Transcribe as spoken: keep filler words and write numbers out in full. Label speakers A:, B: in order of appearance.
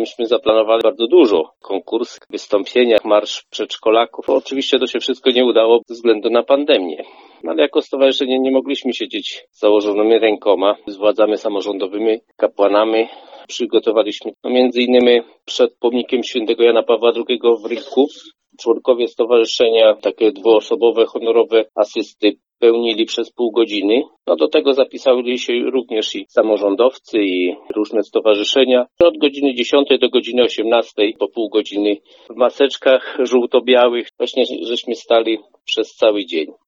A: myśmy zaplanowali bardzo dużo. Konkurs, wystąpienia, marsz przedszkolaków. Oczywiście to się wszystko nie udało ze względu na pandemię. No, ale jako stowarzyszenie nie mogliśmy siedzieć z założonymi rękoma. Z władzami samorządowymi, kapłanami przygotowaliśmy no, między innymi przed pomnikiem świętego Jana Pawła drugiego w Rybku. Członkowie stowarzyszenia, takie dwuosobowe, honorowe asysty pełnili przez pół godziny. No do tego zapisali się również i samorządowcy, i różne stowarzyszenia. Od godziny dziesiątej do godziny osiemnastej, po pół godziny w maseczkach żółto-białych. Właśnie żeśmy stali przez cały dzień.